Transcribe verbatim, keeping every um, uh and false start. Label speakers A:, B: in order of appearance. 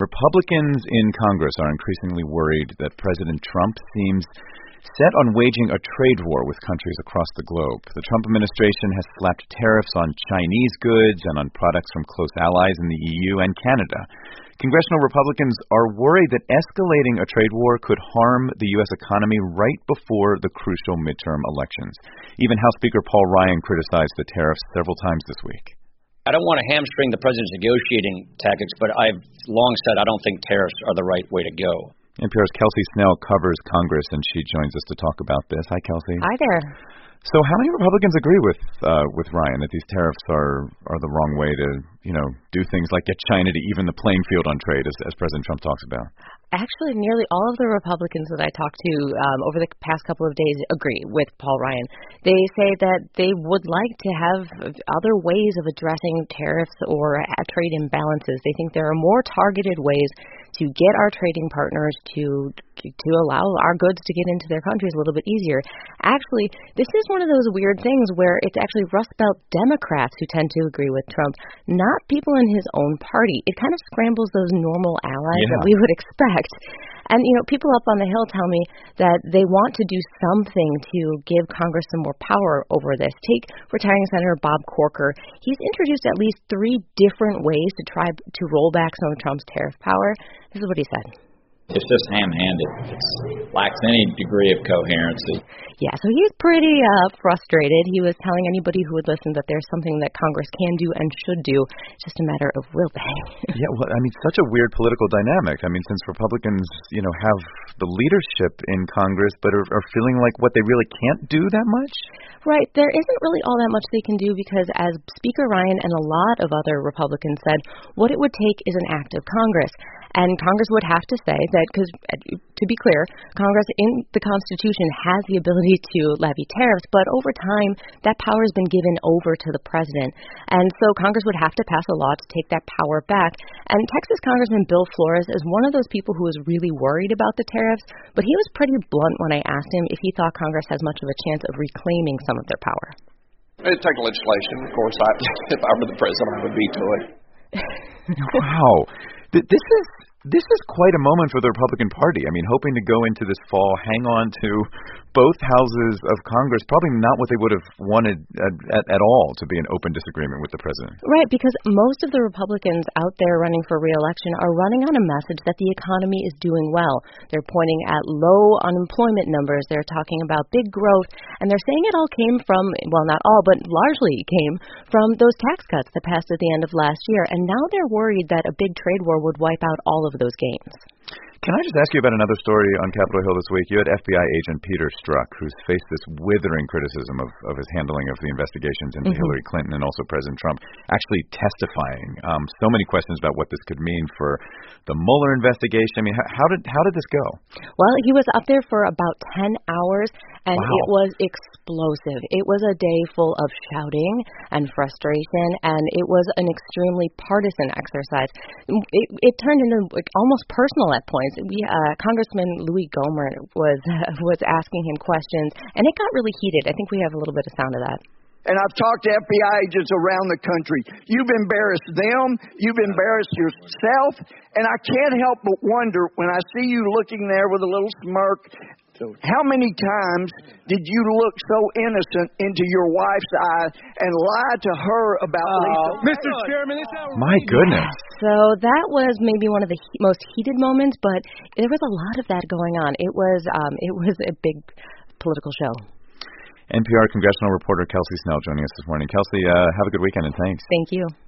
A: Republicans in Congress are increasingly worried that President Trump seems set on waging a trade war with countries across the globe. The Trump administration has slapped tariffs on Chinese goods and on products from close allies in the E U and Canada. Congressional Republicans are worried that escalating a trade war could harm the U S economy right before the crucial midterm elections. Even House Speaker Paul Ryan criticized the tariffs several times this week.
B: I don't want to hamstring the president's negotiating tactics, but I've long said I don't think tariffs are the right way to go.
A: N P R's Kelsey Snell covers Congress, and she joins us to talk about this. Hi, Kelsey.
C: Hi there.
A: So how many Republicans agree with uh, with Ryan that these tariffs are, are the wrong way to, you know, do things like get China to even the playing field on trade, as, as President Trump talks about?
C: Actually, nearly all of the Republicans that I talked to um, over the past couple of days agree with Paul Ryan. They say that they would like to have other ways of addressing tariffs or trade imbalances. They think there are more targeted ways to get our trading partners to to allow our goods to get into their countries a little bit easier. Actually, this is one of those weird things where it's actually Rust Belt Democrats who tend to agree with Trump, not people in his own party. It kind of scrambles those normal allies
A: yeah.
C: that we would expect. And, you know, people up on the Hill tell me that they want to do something to give Congress some more power over this. Take retiring Senator Bob Corker. He's introduced at least three different ways to try to roll back some of Trump's tariff power. This is what he said.
B: It's just ham-handed. It lacks any degree of coherency.
C: Yeah, so he's pretty uh, frustrated. He was telling anybody who would listen that there's something that Congress can do and should do. It's just a matter of will they.
A: Yeah, well, I mean, such a weird political dynamic. I mean, since Republicans, you know, have the leadership in Congress but are, are feeling like what they really can't do that much?
C: Right. There isn't really all that much they can do because, as Speaker Ryan and a lot of other Republicans said, what it would take is an act of Congress. And Congress would have to say that, because to be clear, Congress in the Constitution has the ability to levy tariffs, but over time, that power has been given over to the president. And so Congress would have to pass a law to take that power back. And Texas Congressman Bill Flores is one of those people who is really worried about the tariffs, but he was pretty blunt when I asked him if he thought Congress has much of a chance of reclaiming some of their power.
D: It'd take legislation. Of course, I, if I were the president, I would veto it.
A: Wow. This is this is quite a moment for the Republican Party. I mean, hoping to go into this fall, hang on to both houses of Congress, probably not what they would have wanted at, at, at all to be an open disagreement with the president.
C: Right, because most of the Republicans out there running for re-election are running on a message that the economy is doing well. They're pointing at low unemployment numbers. They're talking about big growth, and they're saying it all came from, well, not all, but largely came from those tax cuts that passed at the end of last year. And now they're worried that a big trade war would wipe out all of those gains.
A: Can I just ask you about another story on Capitol Hill this week? You had F B I agent Peter Strzok, who's faced this withering criticism of, of his handling of the investigations into mm-hmm. Hillary Clinton and also President Trump, actually testifying. Um, so many questions about what this could mean for the Mueller investigation. I mean, how, how did how did this go?
C: Well, he was up there for about ten hours, and
A: wow.
C: it was explosive. It was a day full of shouting and frustration, and it was an extremely partisan exercise. It, it turned into like, almost personal at points. We, uh, Congressman Louis Gohmert was uh, was asking him questions, and it got really heated. I think we have a little bit of sound of that.
E: And I've talked to F B I agents around the country. You've embarrassed them. You've embarrassed yourself. And I can't help but wonder when I see you looking there with a little smirk, how many times did you look so innocent into your wife's eye and lie to her about
D: uh,
E: Lisa?
D: Mister Chairman, it's how
A: My goodness.
C: So that was maybe one of the he- most heated moments, but there was a lot of that going on. It was um, it was a big political show.
A: N P R congressional reporter Kelsey Snell joining us this morning. Kelsey, uh, have a good weekend and thanks.
C: Thank you.